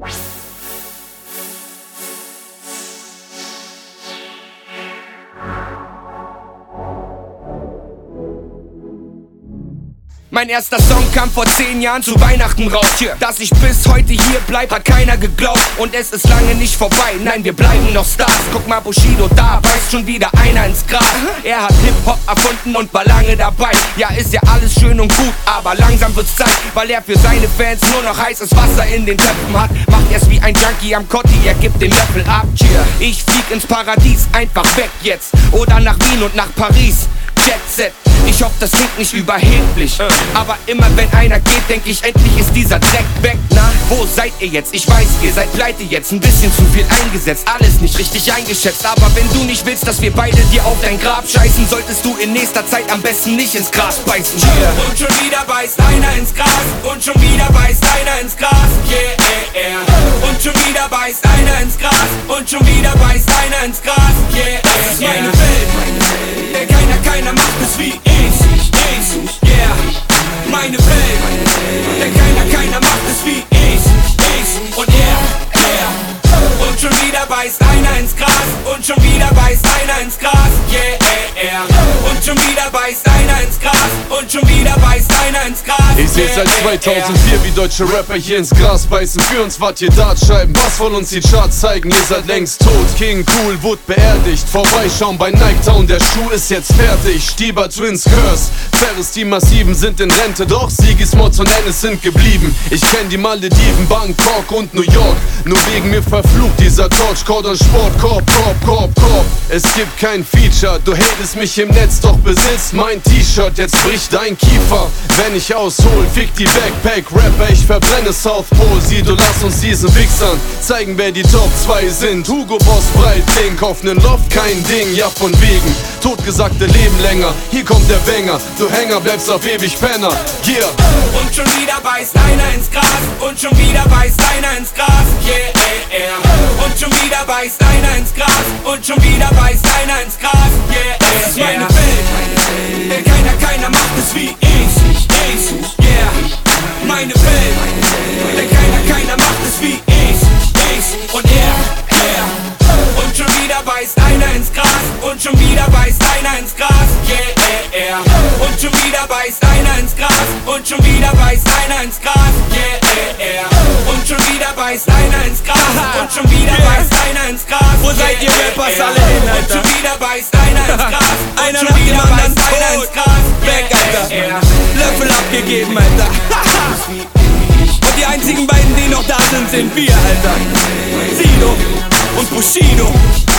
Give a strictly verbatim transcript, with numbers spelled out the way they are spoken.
Mein erster Song kam vor zehn Jahren zu Weihnachten raus. Dass ich bis heute hier bleib, hat keiner geglaubt. Und es ist lange nicht vorbei, nein, wir bleiben noch Stars. Guck mal, Bushido, da beißt schon wieder einer ins Gras. Er hat Hip-Hop erfunden und war lange dabei. Ja, ist ja alles schön und gut, aber langsam wird's Zeit, weil er für seine Fans nur noch heißes Wasser in den Töpfen hat. Macht erst wie ein Junkie am Kotti, er gibt den Löffel ab. Ich flieg ins Paradies, einfach weg jetzt. Oder nach Wien und nach Paris. Jet Set. Ich hoffe, das klingt nicht überheblich, aber immer wenn einer geht, denk ich, endlich ist dieser Dreck weg. Na, wo seid ihr jetzt? Ich weiß, ihr seid pleite jetzt, ein bisschen zu viel eingesetzt, alles nicht richtig eingeschätzt. Aber wenn du nicht willst, dass wir beide dir auf dein Grab scheißen, solltest du in nächster Zeit am besten nicht ins Gras beißen. Yeah. Und schon wieder beißt einer ins Gras, und schon wieder beißt einer ins Gras. Yeah, yeah. Und schon wieder beißt einer ins Gras, und schon wieder beißt einer ins Gras. Yeah, das ist meine Welt, denn keiner, keiner macht es wie ich. Ich, ich, yeah, meine Welt, denn keiner, keiner macht es wie ich, ich und er, er. Und schon wieder beißt einer ins Gras, und schon wieder beißt einer ins Gras, yeah, er, er. Und schon wieder beißt einer ins Gras, und schon wieder beißt einer ins Gras. Ich seh seit zweitausendvier, wie deutsche Rapper hier ins Gras beißen. Für uns wart ihr Dartscheiben, was von uns die Charts zeigen, ihr seid längst tot. King Cool wurde beerdigt, vorbeischauen bei Nike Town, der Schuh ist jetzt fertig. Stieber Twins Curse, Ferris, die Massiven sind in Rente, doch Sigismod und Ennis sind geblieben. Ich kenn die Malediven, Bangkok und New York, nur wegen mir verflucht dieser Torchcode und Sportkorb, Korb, Korb, Korb. Es gibt kein Feature, du hatest mich im Netz, doch besitzt mein T-Shirt, jetzt bricht dein Kiefer. Wenn ich aushol, fick die Backpack-Rapper, ich verbrenne South Pole. Sieh, du lass uns diesen Wichsern zeigen, wer die Top zwei sind. Hugo Boss, Breitling, kauf nen Loft, kein Ding, ja von wegen. Totgesagte leben länger, hier kommt der Banger. Du Hänger, bleibst auf ewig Penner, yeah. Und schon wieder beißt einer ins Gras, und schon wieder beißt einer ins Gras, yeah, yeah, yeah. Und schon wieder beißt einer ins Gras, und schon wieder beißt einer ins Gras, yeah, yeah. Das ist meine Welt, denn keiner, keiner macht es wie ich, ich, yeah. Meine Welt, denn keiner, keiner macht es wie ich, ich und er, er. Und schon wieder beißt einer ins Gras, und schon wieder beißt einer ins Gras, yeah, yeah, yeah. Und schon wieder beißt einer ins Gras, und schon wieder beißt einer ins Gras, yeah, yeah, yeah. Und schon wieder beißt einer ins Gras, und schon wieder beißt einer ins Gras. Wo seid ihr Rappers alle hin, Alter? Und schon wieder beißt einer ins Gras, einer und nach schon dem wieder anderen beißt einer ins Gras, weg, Alter. yeah, yeah. Löffel abgegeben, Alter. Und die einzigen beiden, die noch da sind, sind wir, Alter. Sido und Bushido.